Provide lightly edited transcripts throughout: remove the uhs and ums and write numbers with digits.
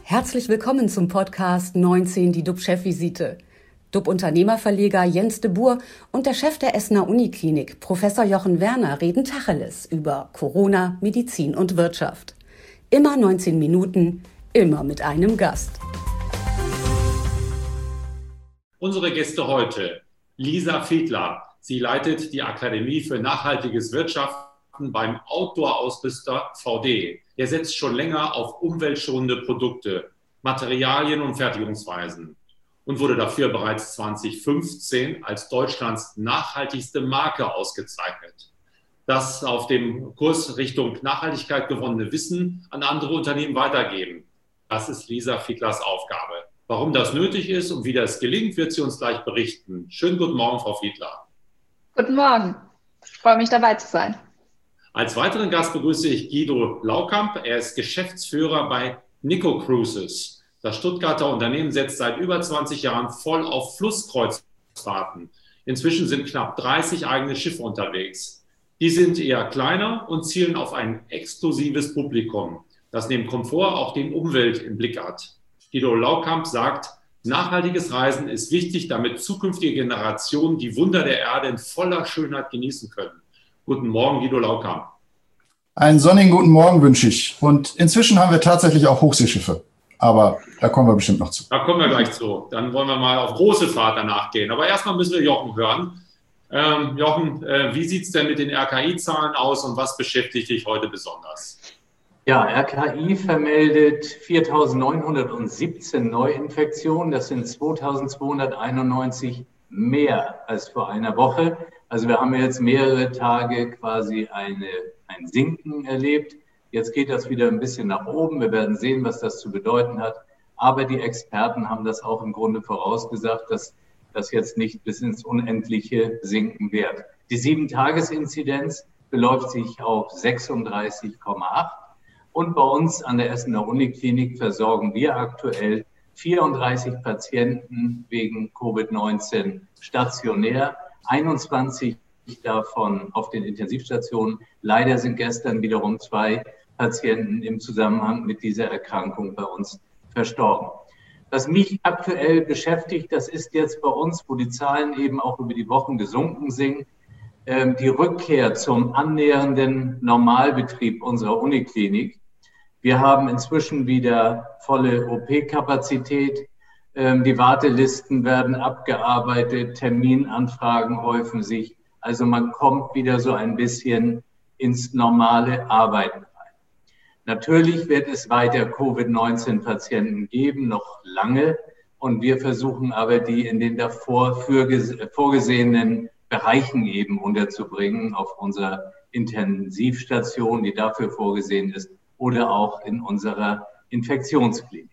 Herzlich willkommen zum Podcast 19, die DUB-Chefvisite. DUB-Unternehmerverleger Jens de Boer und der Chef der Essener Uniklinik, Professor Jochen Werner, reden Tacheles über Corona, Medizin und Wirtschaft. Immer 19 Minuten, immer mit einem Gast. Unsere Gäste heute: Lisa Fiedler. Sie leitet die Akademie für nachhaltiges Wirtschaften beim Outdoor-Ausrüster VD. Er setzt schon länger auf umweltschonende Produkte, Materialien und Fertigungsweisen und wurde dafür bereits 2015 als Deutschlands nachhaltigste Marke ausgezeichnet. Das auf dem Kurs Richtung Nachhaltigkeit gewonnene Wissen an andere Unternehmen weitergeben. Das ist Lisa Fiedlers Aufgabe. Warum das nötig ist und wie das gelingt, wird sie uns gleich berichten. Schönen guten Morgen, Frau Fiedler. Guten Morgen. Ich freue mich, dabei zu sein. Als weiteren Gast begrüße ich Guido Laukamp. Er ist Geschäftsführer bei Nico Cruises. Das Stuttgarter Unternehmen setzt seit über 20 Jahren voll auf Flusskreuzfahrten. Inzwischen sind knapp 30 eigene Schiffe unterwegs. Die sind eher kleiner und zielen auf ein exklusives Publikum, das neben Komfort auch die Umwelt im Blick hat. Guido Laukamp sagt, nachhaltiges Reisen ist wichtig, damit zukünftige Generationen die Wunder der Erde in voller Schönheit genießen können. Guten Morgen, Guido Laukamp. Einen sonnigen guten Morgen wünsche ich. Und inzwischen haben wir tatsächlich auch Hochseeschiffe. Aber da kommen wir bestimmt noch zu. Da kommen wir gleich zu. Dann wollen wir mal auf große Fahrt danach gehen. Aber erstmal müssen wir Jochen hören. Jochen, wie sieht es denn mit den RKI-Zahlen aus und was beschäftigt dich heute besonders? Ja, RKI vermeldet 4.917 Neuinfektionen. Das sind 2.291 mehr als vor einer Woche. Also wir haben jetzt mehrere Tage quasi ein Sinken erlebt. Jetzt geht das wieder ein bisschen nach oben. Wir werden sehen, was das zu bedeuten hat. Aber die Experten haben das auch im Grunde vorausgesagt, dass das jetzt nicht bis ins Unendliche sinken wird. Die 7-Tages-Inzidenz beläuft sich auf 36,8. Und bei uns an der Essener Uniklinik versorgen wir aktuell 34 Patienten wegen Covid-19 stationär, 21 davon auf den Intensivstationen. Leider sind gestern wiederum 2 Patienten im Zusammenhang mit dieser Erkrankung bei uns verstorben. Was mich aktuell beschäftigt, das ist jetzt bei uns, wo die Zahlen eben auch über die Wochen gesunken sind, die Rückkehr zum annähernden Normalbetrieb unserer Uniklinik. Wir haben inzwischen wieder volle OP-Kapazität. Die Wartelisten werden abgearbeitet, Terminanfragen häufen sich. Also man kommt wieder so ein bisschen ins normale Arbeiten rein. Natürlich wird es weiter Covid-19-Patienten geben, noch lange. Und wir versuchen aber, die in den davor vorgesehenen Bereichen eben unterzubringen, auf unserer Intensivstation, die dafür vorgesehen ist, oder auch in unserer Infektionsklinik.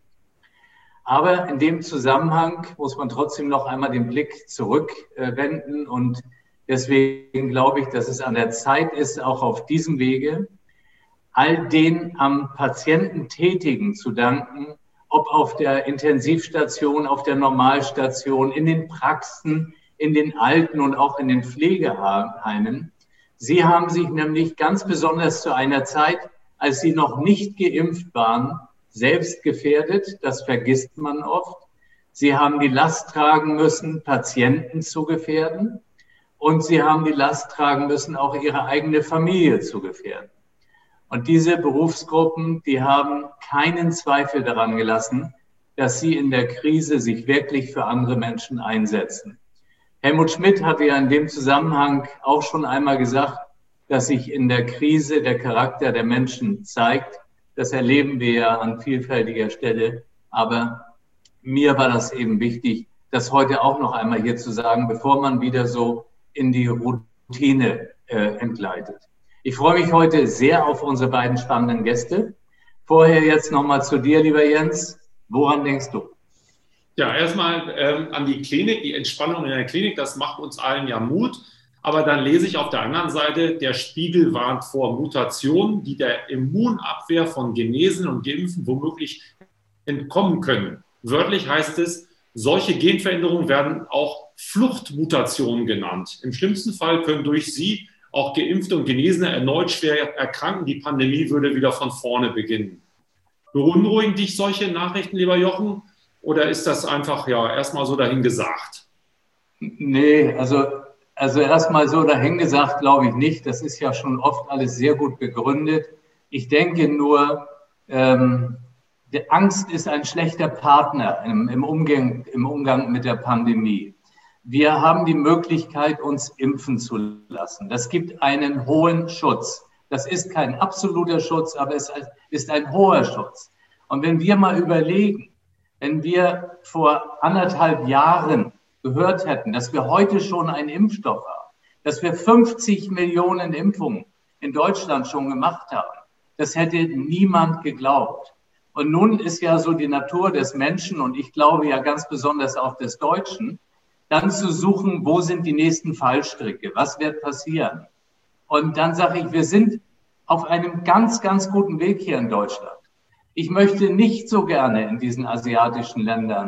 Aber in dem Zusammenhang muss man trotzdem noch einmal den Blick zurückwenden und deswegen glaube ich, dass es an der Zeit ist, auch auf diesem Wege all den am Patienten Tätigen zu danken, ob auf der Intensivstation, auf der Normalstation, in den Praxen, in den Alten- und auch in den Pflegeheimen. Sie haben sich nämlich ganz besonders zu einer Zeit, als sie noch nicht geimpft waren, selbst gefährdet. Das vergisst man oft. Sie haben die Last tragen müssen, Patienten zu gefährden. Und sie haben die Last tragen müssen, auch ihre eigene Familie zu gefährden. Und diese Berufsgruppen, die haben keinen Zweifel daran gelassen, dass sie in der Krise sich wirklich für andere Menschen einsetzen. Helmut Schmidt hatte ja in dem Zusammenhang auch schon einmal gesagt, dass sich in der Krise der Charakter der Menschen zeigt. Das erleben wir ja an vielfältiger Stelle. Aber mir war das eben wichtig, das heute auch noch einmal hier zu sagen, bevor man wieder so in die Routine entgleitet. Ich freue mich heute sehr auf unsere beiden spannenden Gäste. Vorher jetzt nochmal zu dir, lieber Jens. Woran denkst du? Ja, erstmal an die Klinik, die Entspannung in der Klinik, das macht uns allen ja Mut. Aber dann lese ich auf der anderen Seite, der Spiegel warnt vor Mutationen, die der Immunabwehr von Genesenen und Geimpften womöglich entkommen können. Wörtlich heißt es, solche Genveränderungen werden auch Fluchtmutationen genannt. Im schlimmsten Fall können durch sie auch Geimpfte und Genesene erneut schwer erkranken. Die Pandemie würde wieder von vorne beginnen. Beunruhigen dich solche Nachrichten, lieber Jochen? Oder ist das einfach erstmal so dahingesagt? Nee, also erstmal so dahingesagt glaube ich nicht. Das ist ja schon oft alles sehr gut begründet. Ich denke nur, die Angst ist ein schlechter Partner im Umgang mit der Pandemie. Wir haben die Möglichkeit, uns impfen zu lassen. Das gibt einen hohen Schutz. Das ist kein absoluter Schutz, aber es ist ein hoher Schutz. Und wenn wir mal überlegen, wenn wir vor 1,5 Jahren gehört hätten, dass wir heute schon einen Impfstoff haben, dass wir 50 Millionen Impfungen in Deutschland schon gemacht haben, das hätte niemand geglaubt. Und nun ist ja so die Natur des Menschen und ich glaube ja ganz besonders auch des Deutschen, dann zu suchen, wo sind die nächsten Fallstricke, was wird passieren. Und dann sage ich, wir sind auf einem ganz, ganz guten Weg hier in Deutschland. Ich möchte nicht so gerne in diesen asiatischen Ländern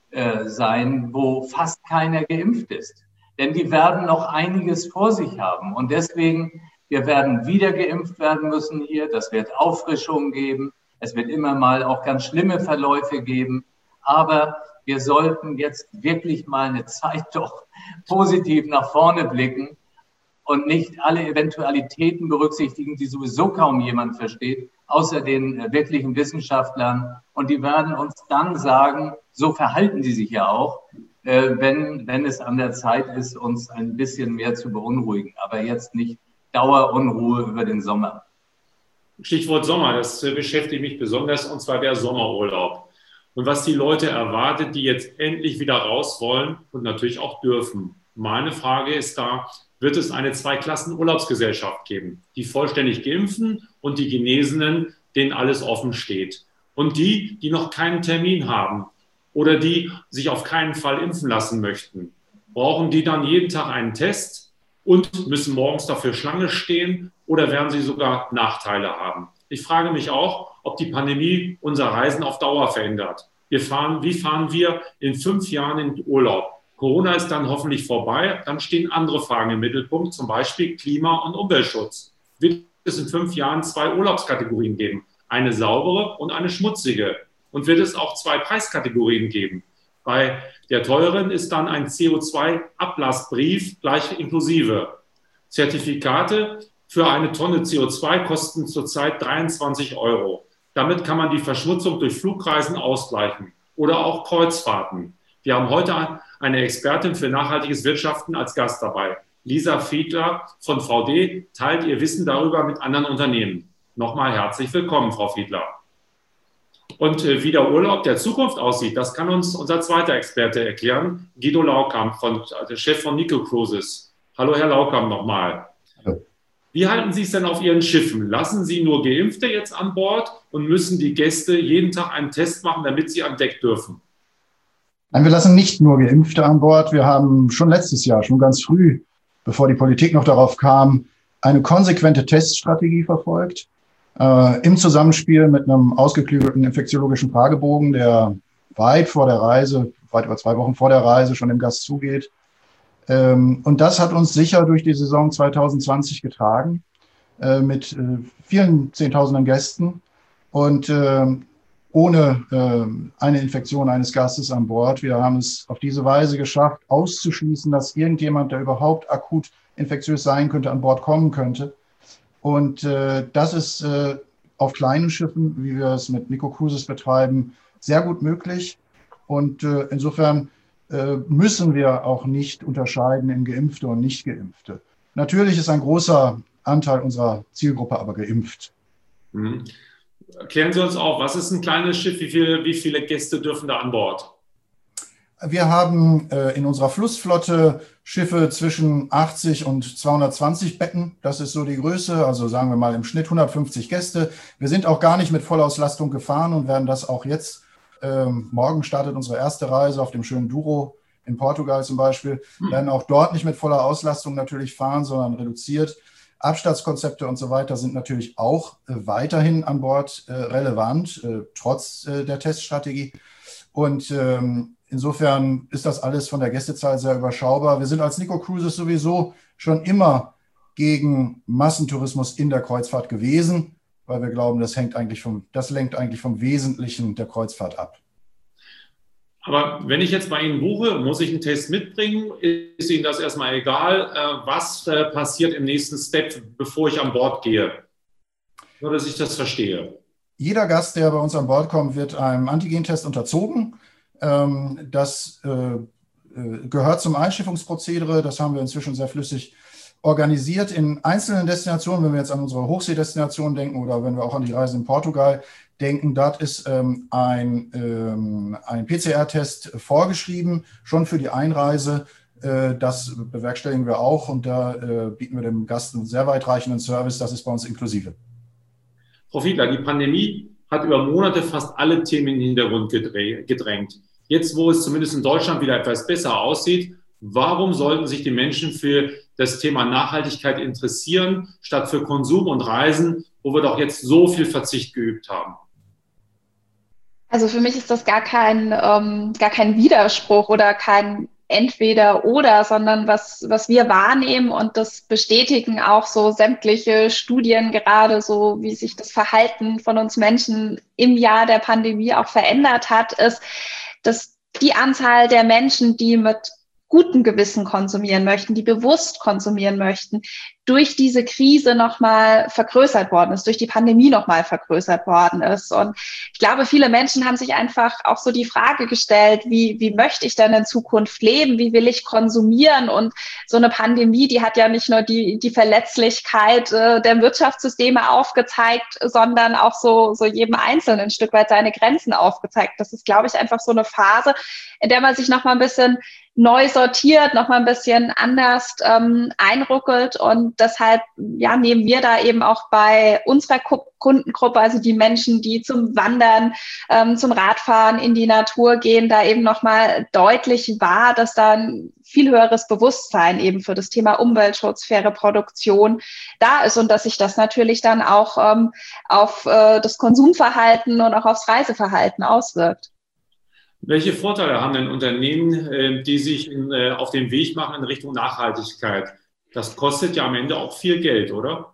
sein, wo fast keiner geimpft ist. Denn die werden noch einiges vor sich haben. Und deswegen, wir werden wieder geimpft werden müssen hier. Das wird Auffrischungen geben. Es wird immer mal auch ganz schlimme Verläufe geben. Aber wir sollten jetzt wirklich mal eine Zeit doch positiv nach vorne blicken und nicht alle Eventualitäten berücksichtigen, die sowieso kaum jemand versteht, außer den wirklichen Wissenschaftlern. Und die werden uns dann sagen, so verhalten die sich ja auch, wenn es an der Zeit ist, uns ein bisschen mehr zu beunruhigen. Aber jetzt nicht Dauerunruhe über den Sommer. Stichwort Sommer, das beschäftigt mich besonders, und zwar der Sommerurlaub. Und was die Leute erwartet, die jetzt endlich wieder raus wollen und natürlich auch dürfen. Meine Frage ist da, wird es eine Zweiklassen-Urlaubsgesellschaft geben? Die vollständig Geimpften und die Genesenen, denen alles offen steht. Und die, die noch keinen Termin haben oder die sich auf keinen Fall impfen lassen möchten, brauchen die dann jeden Tag einen Test und müssen morgens dafür Schlange stehen oder werden sie sogar Nachteile haben? Ich frage mich auch, ob die Pandemie unser Reisen auf Dauer verändert. Wie fahren wir in 5 Jahren in Urlaub? Corona ist dann hoffentlich vorbei, dann stehen andere Fragen im Mittelpunkt, zum Beispiel Klima- und Umweltschutz. Wird es in 5 Jahren 2 Urlaubskategorien geben? Eine saubere und eine schmutzige. Und wird es auch 2 Preiskategorien geben? Bei der teuren ist dann ein CO2-Ablassbrief gleich inklusive. Zertifikate für eine Tonne CO2 kosten zurzeit 23 €. Damit kann man die Verschmutzung durch Flugreisen ausgleichen oder auch Kreuzfahrten. Wir haben heute eine Expertin für nachhaltiges Wirtschaften als Gast dabei. Lisa Fiedler von VD teilt ihr Wissen darüber mit anderen Unternehmen. Nochmal herzlich willkommen, Frau Fiedler. Und wie der Urlaub der Zukunft aussieht, das kann uns unser zweiter Experte erklären, Guido Laukamp, der Chef von Nico Cruises. Hallo, Herr Laukamp, nochmal. Hallo. Wie halten Sie es denn auf Ihren Schiffen? Lassen Sie nur Geimpfte jetzt an Bord und müssen die Gäste jeden Tag einen Test machen, damit sie an Deck dürfen? Nein, wir lassen nicht nur Geimpfte an Bord. Wir haben schon letztes Jahr, schon ganz früh, bevor die Politik noch darauf kam, eine konsequente Teststrategie verfolgt. Im Zusammenspiel mit einem ausgeklügelten infektiologischen Fragebogen, der weit über 2 Wochen vor der Reise schon dem Gast zugeht. Und das hat uns sicher durch die Saison 2020 getragen, mit vielen Zehntausenden Gästen und ohne eine Infektion eines Gastes an Bord. Wir haben es auf diese Weise geschafft, auszuschließen, dass irgendjemand, der überhaupt akut infektiös sein könnte, an Bord kommen könnte. Und das ist auf kleinen Schiffen, wie wir es mit Nico Cruises betreiben, sehr gut möglich. Und insofern müssen wir auch nicht unterscheiden in Geimpfte und Nicht-Geimpfte. Natürlich ist ein großer Anteil unserer Zielgruppe aber geimpft. Mhm. Erklären Sie uns auch, was ist ein kleines Schiff? Wie viele Gäste dürfen da an Bord? Wir haben in unserer Flussflotte Schiffe zwischen 80 und 220 Betten. Das ist so die Größe, also sagen wir mal im Schnitt 150 Gäste. Wir sind auch gar nicht mit Vollauslastung gefahren und werden das auch jetzt. Morgen startet unsere erste Reise auf dem schönen Douro in Portugal zum Beispiel. Wir werden auch dort nicht mit voller Auslastung natürlich fahren, sondern reduziert. Abstandskonzepte und so weiter sind natürlich auch weiterhin an Bord relevant, trotz der Teststrategie. Und insofern ist das alles von der Gästezahl sehr überschaubar. Wir sind als Nico Cruises sowieso schon immer gegen Massentourismus in der Kreuzfahrt gewesen. weil wir glauben, das lenkt eigentlich vom Wesentlichen der Kreuzfahrt ab. Aber wenn ich jetzt bei Ihnen buche, muss ich einen Test mitbringen? Ist Ihnen das erstmal egal? Was passiert im nächsten Step, bevor ich an Bord gehe? Nur, dass ich das verstehe. Jeder Gast, der bei uns an Bord kommt, wird einem Antigentest unterzogen. Das gehört zum Einschiffungsprozedere. Das haben wir inzwischen sehr flüssig organisiert in einzelnen Destinationen. Wenn wir jetzt an unsere Hochseedestination denken oder wenn wir auch an die Reise in Portugal denken, dort ist ein PCR-Test vorgeschrieben, schon für die Einreise. Das bewerkstelligen wir auch und da bieten wir dem Gast einen sehr weitreichenden Service. Das ist bei uns inklusive. Frau Fiedler, die Pandemie hat über Monate fast alle Themen in den Hintergrund gedrängt. Jetzt, wo es zumindest in Deutschland wieder etwas besser aussieht, warum sollten sich die Menschen für das Thema Nachhaltigkeit interessieren, statt für Konsum und Reisen, wo wir doch jetzt so viel Verzicht geübt haben? Also für mich ist das gar kein Widerspruch oder kein Entweder-oder, sondern was wir wahrnehmen und das bestätigen auch so sämtliche Studien, gerade so wie sich das Verhalten von uns Menschen im Jahr der Pandemie auch verändert hat, ist, dass die Anzahl der Menschen, die mit gutem Gewissen konsumieren möchten, die bewusst konsumieren möchten, durch diese Krise nochmal vergrößert worden ist, durch die Pandemie nochmal vergrößert worden ist. Und ich glaube, viele Menschen haben sich einfach auch so die Frage gestellt, wie möchte ich denn in Zukunft leben? Wie will ich konsumieren? Und so eine Pandemie, die hat ja nicht nur die Verletzlichkeit der Wirtschaftssysteme aufgezeigt, sondern auch so jedem Einzelnen ein Stück weit seine Grenzen aufgezeigt. Das ist, glaube ich, einfach so eine Phase, in der man sich nochmal ein bisschen neu sortiert, nochmal ein bisschen anders einruckelt. Und deshalb nehmen wir da eben auch bei unserer Kundengruppe, also die Menschen, die zum Wandern, zum Radfahren in die Natur gehen, da eben nochmal deutlich wahr, dass da ein viel höheres Bewusstsein eben für das Thema Umweltschutz, faire Produktion da ist und dass sich das natürlich dann auch auf das Konsumverhalten und auch aufs Reiseverhalten auswirkt. Welche Vorteile haben denn Unternehmen, die sich auf den Weg machen in Richtung Nachhaltigkeit? Das kostet ja am Ende auch viel Geld, oder?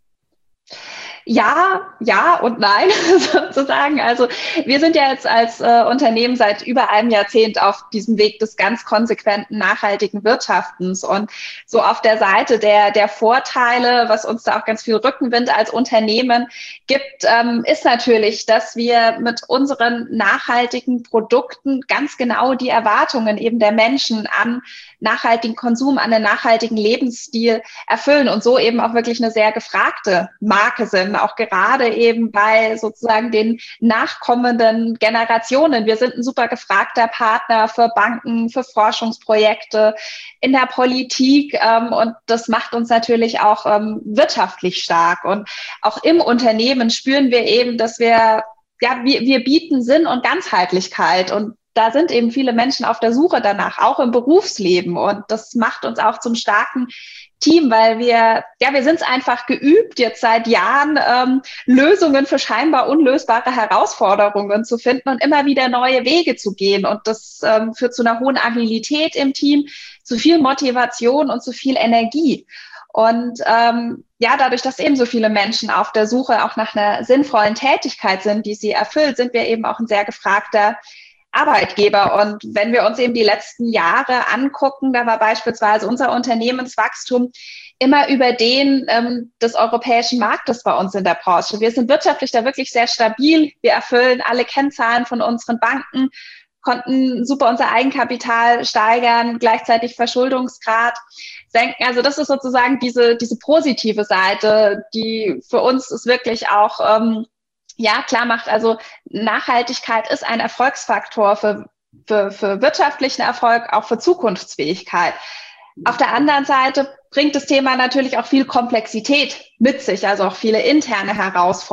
Ja und nein, sozusagen. Also wir sind ja jetzt als Unternehmen seit über einem Jahrzehnt auf diesem Weg des ganz konsequenten, nachhaltigen Wirtschaftens. Und so auf der Seite der Vorteile, was uns da auch ganz viel Rückenwind als Unternehmen gibt, ist natürlich, dass wir mit unseren nachhaltigen Produkten ganz genau die Erwartungen eben der Menschen an nachhaltigen Konsum, an den nachhaltigen Lebensstil erfüllen und so eben auch wirklich eine sehr gefragte Marke sind, auch gerade eben bei sozusagen den nachkommenden Generationen. Wir sind ein super gefragter Partner für Banken, für Forschungsprojekte, in der Politik und das macht uns natürlich auch wirtschaftlich stark. Und auch im Unternehmen spüren wir eben, dass wir bieten Sinn und Ganzheitlichkeit und da sind eben viele Menschen auf der Suche danach, auch im Berufsleben. Und das macht uns auch zum starken Team, weil wir sind es einfach geübt, jetzt seit Jahren Lösungen für scheinbar unlösbare Herausforderungen zu finden und immer wieder neue Wege zu gehen. Und das führt zu einer hohen Agilität im Team, zu viel Motivation und zu viel Energie. Und dadurch, dass eben so viele Menschen auf der Suche auch nach einer sinnvollen Tätigkeit sind, die sie erfüllt, sind wir eben auch ein sehr gefragter Arbeitgeber. Und wenn wir uns eben die letzten Jahre angucken, da war beispielsweise unser Unternehmenswachstum immer über den des europäischen Marktes bei uns in der Branche. Wir sind wirtschaftlich da wirklich sehr stabil. Wir erfüllen alle Kennzahlen von unseren Banken, konnten super unser Eigenkapital steigern, gleichzeitig Verschuldungsgrad senken. Also das ist sozusagen diese positive Seite, die für uns ist wirklich auch klar macht, also Nachhaltigkeit ist ein Erfolgsfaktor für wirtschaftlichen Erfolg, auch für Zukunftsfähigkeit. Auf der anderen Seite bringt das Thema natürlich auch viel Komplexität mit sich, also auch viele interne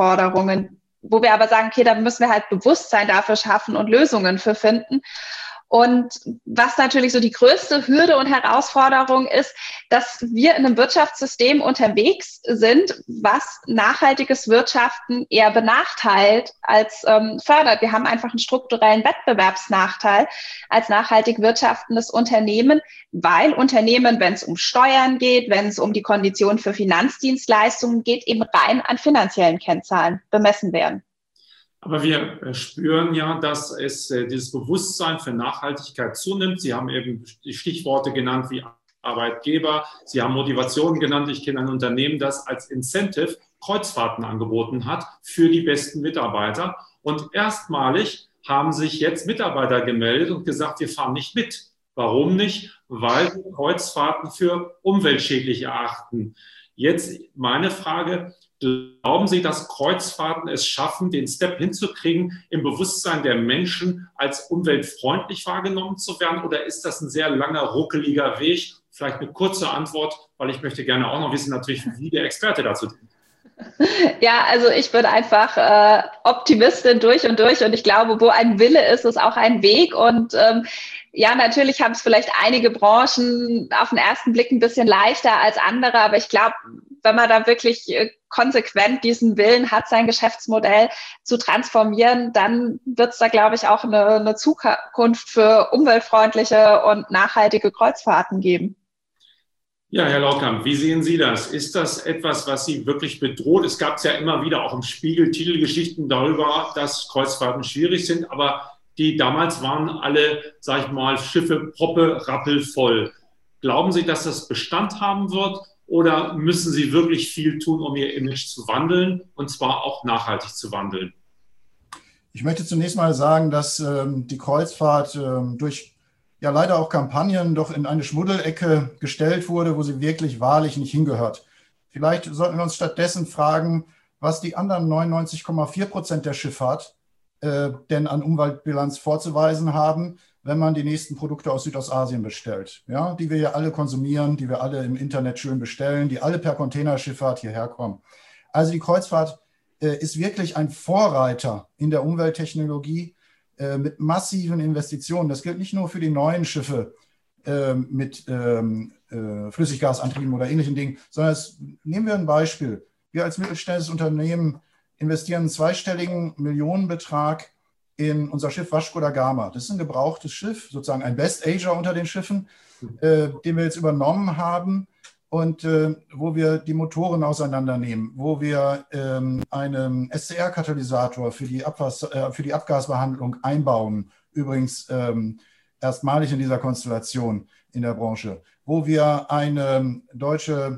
Herausforderungen, wo wir aber sagen, okay, da müssen wir halt Bewusstsein dafür schaffen und Lösungen für finden. Und was natürlich so die größte Hürde und Herausforderung ist, dass wir in einem Wirtschaftssystem unterwegs sind, was nachhaltiges Wirtschaften eher benachteilt als fördert. Wir haben einfach einen strukturellen Wettbewerbsnachteil als nachhaltig wirtschaftendes Unternehmen, weil Unternehmen, wenn es um Steuern geht, wenn es um die Konditionen für Finanzdienstleistungen geht, eben rein an finanziellen Kennzahlen bemessen werden. Aber wir spüren ja, dass es dieses Bewusstsein für Nachhaltigkeit zunimmt. Sie haben eben die Stichworte genannt wie Arbeitgeber. Sie haben Motivationen genannt. Ich kenne ein Unternehmen, das als Incentive Kreuzfahrten angeboten hat für die besten Mitarbeiter. Und erstmalig haben sich jetzt Mitarbeiter gemeldet und gesagt, wir fahren nicht mit. Warum nicht? Weil wir Kreuzfahrten für umweltschädlich erachten. Jetzt meine Frage: Glauben Sie, dass Kreuzfahrten es schaffen, den Step hinzukriegen, im Bewusstsein der Menschen als umweltfreundlich wahrgenommen zu werden? Oder ist das ein sehr langer, ruckeliger Weg? Vielleicht eine kurze Antwort, weil ich möchte gerne auch noch wissen, natürlich, wie der Experte dazu denkt. Ja, also ich bin einfach Optimistin durch und durch. Und ich glaube, wo ein Wille ist, ist auch ein Weg. Und ja, natürlich haben es vielleicht einige Branchen auf den ersten Blick ein bisschen leichter als andere. Aber ich glaube, wenn man da wirklich konsequent diesen Willen hat, sein Geschäftsmodell zu transformieren, dann wird es da, glaube ich, auch eine Zukunft für umweltfreundliche und nachhaltige Kreuzfahrten geben. Ja, Herr Laukamp, wie sehen Sie das? Ist das etwas, was Sie wirklich bedroht? Es gab ja immer wieder auch im Spiegel Titelgeschichten darüber, dass Kreuzfahrten schwierig sind, aber die damals waren alle, sag ich mal, Schiffe proppe, rappelvoll. Glauben Sie, dass das Bestand haben wird? Oder müssen Sie wirklich viel tun, um Ihr Image zu wandeln, und zwar auch nachhaltig zu wandeln? Ich möchte zunächst mal sagen, dass die Kreuzfahrt durch ja leider auch Kampagnen doch in eine Schmuddelecke gestellt wurde, wo sie wirklich wahrlich nicht hingehört. Vielleicht sollten wir uns stattdessen fragen, was die anderen 99,4% der Schifffahrt denn an Umweltbilanz vorzuweisen haben, wenn man die nächsten Produkte aus Südostasien bestellt, ja, die wir ja alle konsumieren, die wir alle im Internet schön bestellen, die alle per Containerschifffahrt hierher kommen. Also die Kreuzfahrt ist wirklich ein Vorreiter in der Umwelttechnologie mit massiven Investitionen. Das gilt nicht nur für die neuen Schiffe mit Flüssiggasantrieben oder ähnlichen Dingen, sondern nehmen wir ein Beispiel. Wir als mittelständisches Unternehmen investieren einen zweistelligen Millionenbetrag in unser Schiff Vasco da Gama. Das ist ein gebrauchtes Schiff, sozusagen ein Best Ager unter den Schiffen, den wir jetzt übernommen haben und wo wir die Motoren auseinandernehmen, wo wir einen SCR-Katalysator für die Abgasbehandlung einbauen, übrigens erstmalig in dieser Konstellation in der Branche, wo wir eine deutsche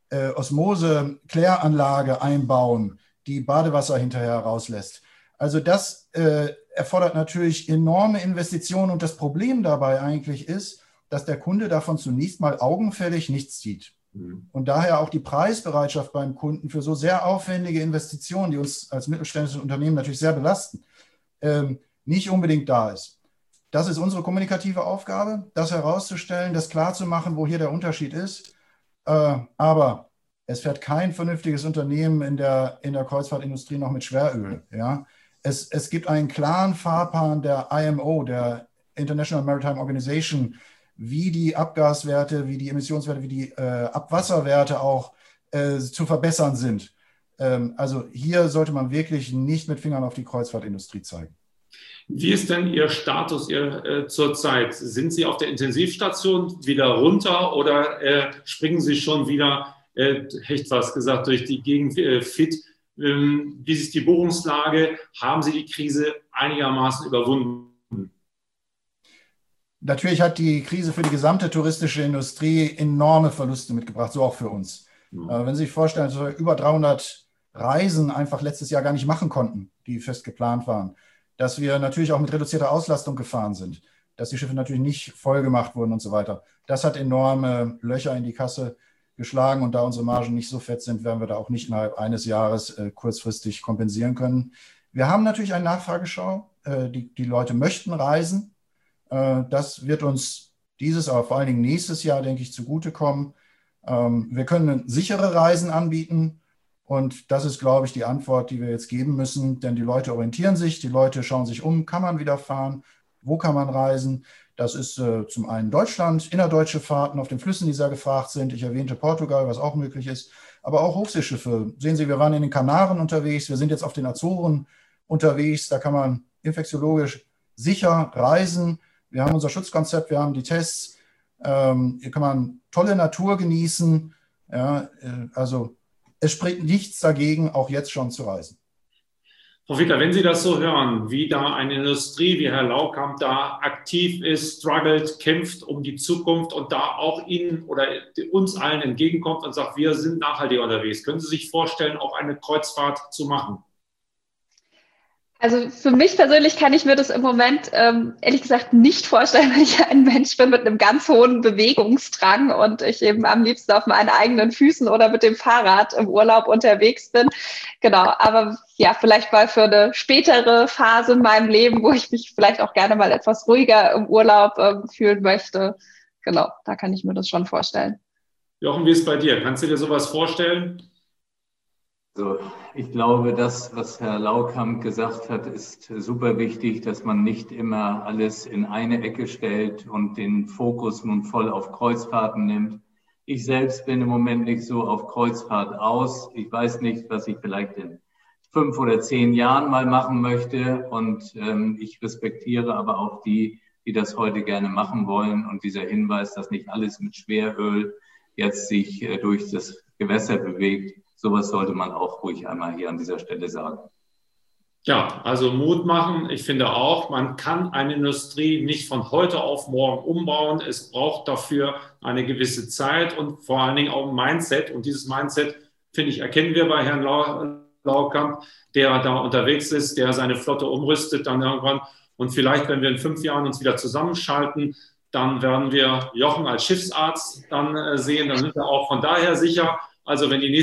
Osmose-Kläranlage einbauen, die Badewasser hinterher rauslässt. Also das erfordert natürlich enorme Investitionen und das Problem dabei eigentlich ist, dass der Kunde davon zunächst mal augenfällig nichts sieht. Und daher auch die Preisbereitschaft beim Kunden für so sehr aufwendige Investitionen, die uns als mittelständisches Unternehmen natürlich sehr belasten, nicht unbedingt da ist. Das ist unsere kommunikative Aufgabe, das herauszustellen, das klarzumachen, wo hier der Unterschied ist. Aber es fährt kein vernünftiges Unternehmen in der Kreuzfahrtindustrie noch mit Schweröl. Ja? Es gibt einen klaren Fahrplan der IMO, der International Maritime Organization, wie die Abgaswerte, wie die Emissionswerte, wie die Abwasserwerte auch zu verbessern sind. Also hier sollte man wirklich nicht mit Fingern auf die Kreuzfahrtindustrie zeigen. Wie ist denn Ihr Status zurzeit? Sind Sie auf der Intensivstation wieder runter oder springen Sie schon wieder, echt was gesagt, durch die Gegend fit? Wie ist die Buchungslage? Haben Sie die Krise einigermaßen überwunden? Natürlich hat die Krise für die gesamte touristische Industrie enorme Verluste mitgebracht, so auch für uns. Wenn Sie sich vorstellen, dass wir über 300 Reisen einfach letztes Jahr gar nicht machen konnten, die fest geplant waren, dass wir natürlich auch mit reduzierter Auslastung gefahren sind, dass die Schiffe natürlich nicht voll gemacht wurden und so weiter. Das hat enorme Löcher in die Kasse geschlagen und da unsere Margen nicht so fett sind, werden wir da auch nicht innerhalb eines Jahres kurzfristig kompensieren können. Wir haben natürlich eine Nachfrageschau. Die Leute möchten reisen. Das wird uns dieses, aber vor allen Dingen nächstes Jahr, denke ich, zugutekommen. Wir können sichere Reisen anbieten und das ist, glaube ich, die Antwort, die wir jetzt geben müssen, denn die Leute orientieren sich, die Leute schauen sich um, kann man wieder fahren Wo kann man reisen? Das ist zum einen Deutschland, innerdeutsche Fahrten auf den Flüssen, die sehr gefragt sind. Ich erwähnte Portugal, was auch möglich ist. Aber auch Hochseeschiffe. Sehen Sie, wir waren in den Kanaren unterwegs. Wir sind jetzt auf den Azoren unterwegs. Da kann man infektiologisch sicher reisen. Wir haben unser Schutzkonzept, wir haben die Tests. Hier kann man tolle Natur genießen. Ja, also es spricht nichts dagegen, auch jetzt schon zu reisen. Frau Fiedler, wenn Sie das so hören, wie da eine Industrie wie Herr Laukamp da aktiv ist, struggelt, kämpft um die Zukunft und da auch Ihnen oder uns allen entgegenkommt und sagt, wir sind nachhaltig unterwegs, können Sie sich vorstellen, auch eine Kreuzfahrt zu machen? Also für mich persönlich kann ich mir das im Moment ehrlich gesagt nicht vorstellen, weil ich ein Mensch bin mit einem ganz hohen Bewegungsdrang und ich eben am liebsten auf meinen eigenen Füßen oder mit dem Fahrrad im Urlaub unterwegs bin. Genau, aber ja, vielleicht mal für eine spätere Phase in meinem Leben, wo ich mich vielleicht auch gerne mal etwas ruhiger im Urlaub fühlen möchte. Genau, da kann ich mir das schon vorstellen. Jochen, wie ist es bei dir? Kannst du dir sowas vorstellen? Also ich glaube, das, was Herr Laukamp gesagt hat, ist super wichtig, dass man nicht immer alles in eine Ecke stellt und den Fokus nun voll auf Kreuzfahrten nimmt. Ich selbst bin im Moment nicht so auf Kreuzfahrt aus. Ich weiß nicht, was ich vielleicht in 5 oder 10 Jahren mal machen möchte. Und ich respektiere aber auch die das heute gerne machen wollen. Und dieser Hinweis, dass nicht alles mit Schweröl jetzt sich durch das Gewässer bewegt, sowas sollte man auch ruhig einmal hier an dieser Stelle sagen. Ja, also Mut machen. Ich finde auch, man kann eine Industrie nicht von heute auf morgen umbauen. Es braucht dafür eine gewisse Zeit und vor allen Dingen auch ein Mindset. Und dieses Mindset, finde ich, erkennen wir bei Herrn Laukamp, der da unterwegs ist, der seine Flotte umrüstet dann irgendwann. Und vielleicht, wenn wir in 5 Jahren uns wieder zusammenschalten, dann werden wir Jochen als Schiffsarzt dann sehen. Dann sind wir auch von daher sicher. Also wenn die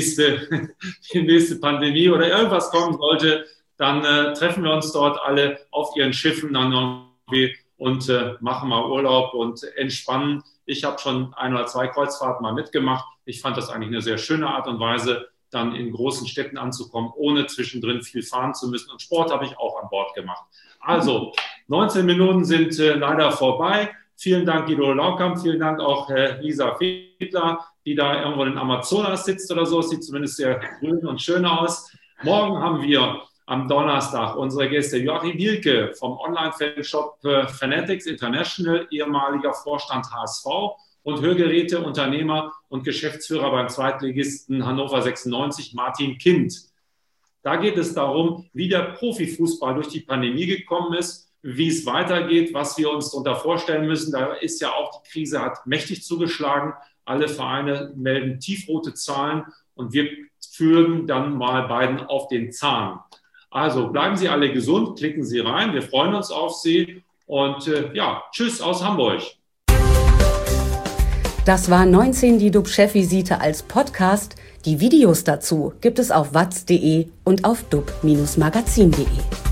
nächste Pandemie oder irgendwas kommen sollte, dann treffen wir uns dort alle auf ihren Schiffen dann irgendwie und machen mal Urlaub und entspannen. Ich habe schon 1 oder 2 Kreuzfahrten mal mitgemacht. Ich fand das eigentlich eine sehr schöne Art und Weise, dann in großen Städten anzukommen, ohne zwischendrin viel fahren zu müssen. Und Sport habe ich auch an Bord gemacht. Also 19 Minuten sind leider vorbei. Vielen Dank, Guido Laukamp. Vielen Dank auch Lisa Fiedler, die da irgendwo in Amazonas sitzt oder so. Sieht zumindest sehr grün und schön aus. Morgen haben wir am Donnerstag unsere Gäste Joachim Mielke vom Online-Fanshop Fanatics International, ehemaliger Vorstand HSV und Hörgeräteunternehmer und Geschäftsführer beim Zweitligisten Hannover 96, Martin Kind. Da geht es darum, wie der Profifußball durch die Pandemie gekommen ist, wie es weitergeht, was wir uns darunter vorstellen müssen. Da ist ja auch, die Krise hat mächtig zugeschlagen. Alle Vereine melden tiefrote Zahlen und wir führen dann mal beiden auf den Zahn. Also bleiben Sie alle gesund, klicken Sie rein. Wir freuen uns auf Sie und ja, tschüss aus Hamburg. Das war 19 die DUB-Chefvisite als Podcast. Die Videos dazu gibt es auf watz.de und auf dub-magazin.de.